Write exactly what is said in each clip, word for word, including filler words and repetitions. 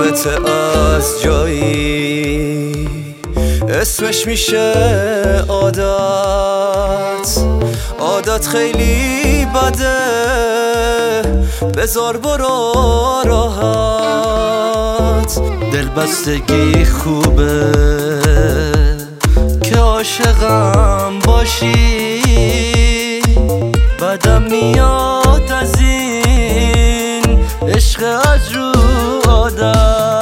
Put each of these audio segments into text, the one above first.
یادت از جایی اسمش میشه عادت. عادت خیلی بده، بذار برو راحت. دلبستگی خوبه که عاشقم باشی، بدم میاد از این عشق از رو عادت،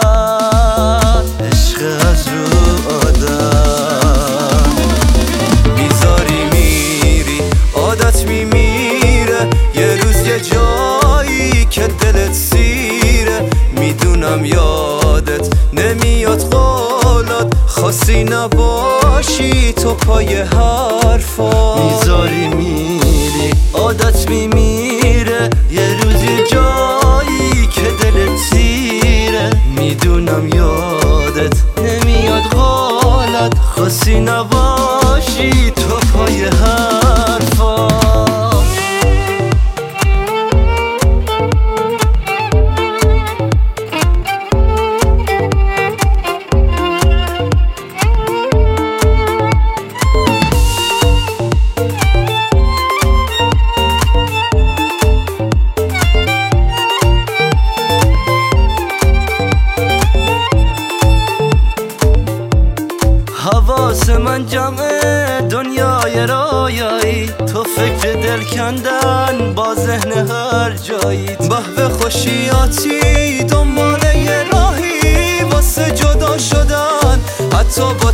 عشق از رو عادت. میذاری میری عادت میمیره، یه روز یه جایی که دلت سیره. میدونم یادت نمیاد قولات، خواستی نباشی تو پای حرفا. میذاری میری عادت میمیره، یه روز یه جایی که دلت سیره. میدونم یادت نمیاد قولات، خواستی نباشی تو پای حرفا. حواس من جمعه دنیای رایایی، تو فکر دل کندن با ذهن هر جایی. به خوشیاتی دنبال یه راهی واسه جدا شدن حتی با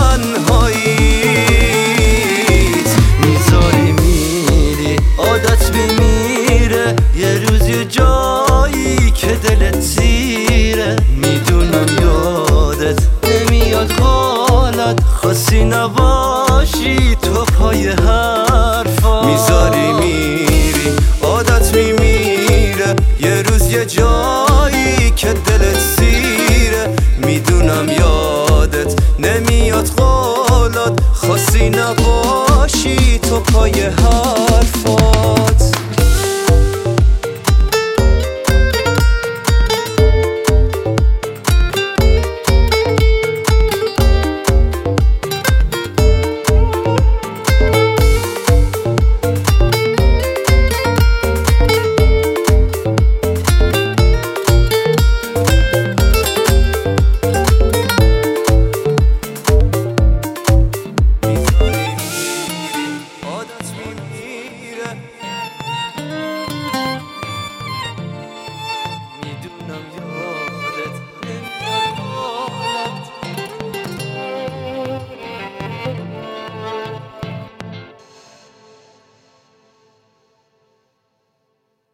تنهاییت. میذاری میری عادت میمیره، یه روز یه جایی که دلت سیره. میدونم یادت نمیاد قولت، خواستی نباشی تو پای حرفا. میذاری میری عادت میمیره، یه روز یه جا